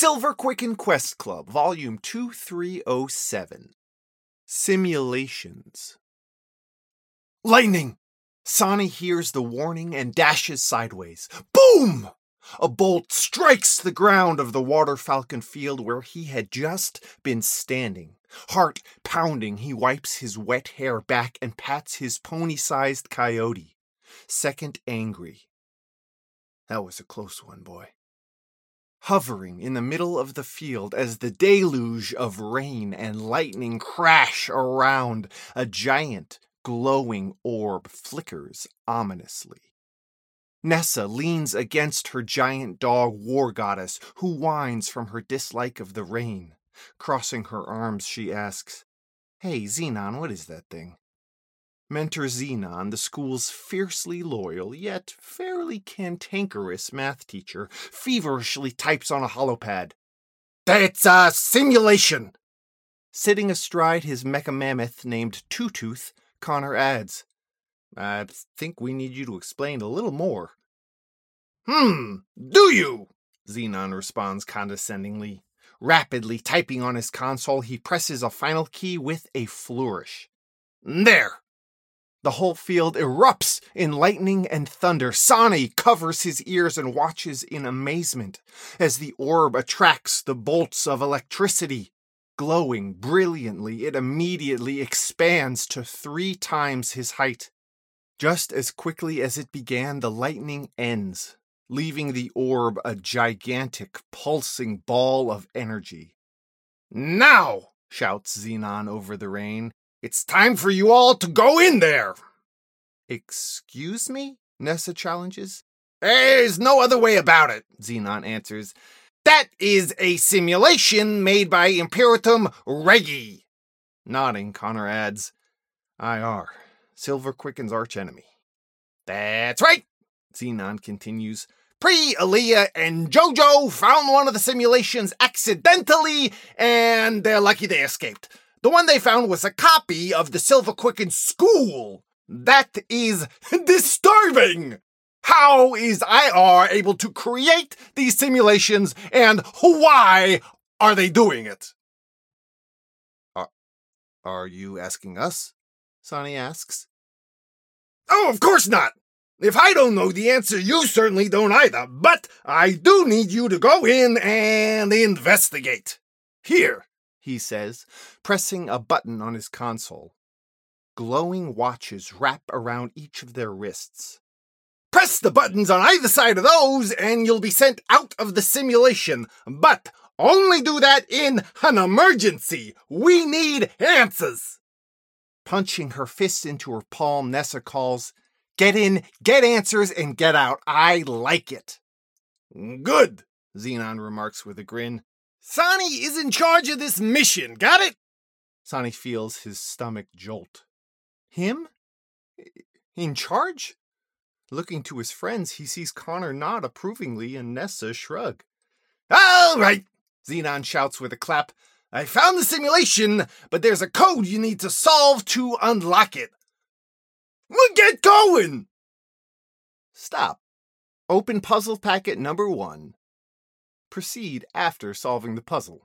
Silver Quicken Quest Club, Volume 2307. Simulations. Lightning! Sonny hears the warning and dashes sideways. Boom! A bolt strikes the ground of the Water Falcon field where he had just been standing. Heart pounding, he wipes his wet hair back and pats his pony-sized coyote. Second angry. That was a close one, boy. Hovering in the middle of the field as the deluge of rain and lightning crash around, a giant glowing orb flickers ominously. Nessa leans against her giant dog War Goddess, who whines from her dislike of the rain. Crossing her arms, she asks, "Hey, Xenon, what is that thing?" Mentor Xenon, the school's fiercely loyal, yet fairly cantankerous math teacher, feverishly types on a holopad. "It's a simulation!" Sitting astride his mecha mammoth named Two-Tooth, Connor adds, "I think we need you to explain a little more." Do you? Xenon responds condescendingly. Rapidly typing on his console, he presses a final key with a flourish. There! The whole field erupts in lightning and thunder. Sonny covers his ears and watches in amazement as the orb attracts the bolts of electricity. Glowing brilliantly, it immediately expands to 3 times his height. Just as quickly as it began, the lightning ends, leaving the orb a gigantic, pulsing ball of energy. "Now," shouts Xenon over the rain, "it's time for you all to go in there!" "Excuse me?" Nessa challenges. "There's no other way about it," Xenon answers. "That is a simulation made by Imperatum Regi." Nodding, Connor adds, "IR, Silver Quicken's archenemy." "That's right," Xenon continues. "Pre-Aaliyah and Jojo found one of the simulations accidentally, and they're lucky they escaped. The one they found was a copy of the Silver Quicken school. That is disturbing! How is IR able to create these simulations, and why are they doing it?" Are you asking us? Sonny asks. "Oh, of course not! If I don't know the answer, you certainly don't either, but I do need you to go in and investigate. Here," he says, pressing a button on his console. Glowing watches wrap around each of their wrists. "Press the buttons on either side of those and you'll be sent out of the simulation, but only do that in an emergency. We need answers." Punching her fist into her palm, Nessa calls, "Get in, get answers, and get out. I like it." "Good," Xenon remarks with a grin. "Sonny is in charge of this mission, got it?" Sonny feels his stomach jolt. Him? In charge? Looking to his friends, he sees Connor nod approvingly and Nessa shrug. "All right," Xenon shouts with a clap. "I found the simulation, but there's a code you need to solve to unlock it. Well, get going!" Stop. Open puzzle packet number 1. Proceed after solving the puzzle.